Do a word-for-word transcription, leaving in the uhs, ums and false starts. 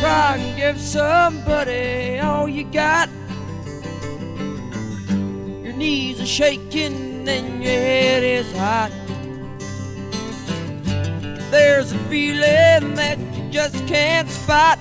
Try and give somebody all you got. Your knees are shaking and your head is hot. There's a feeling that you just can't spot.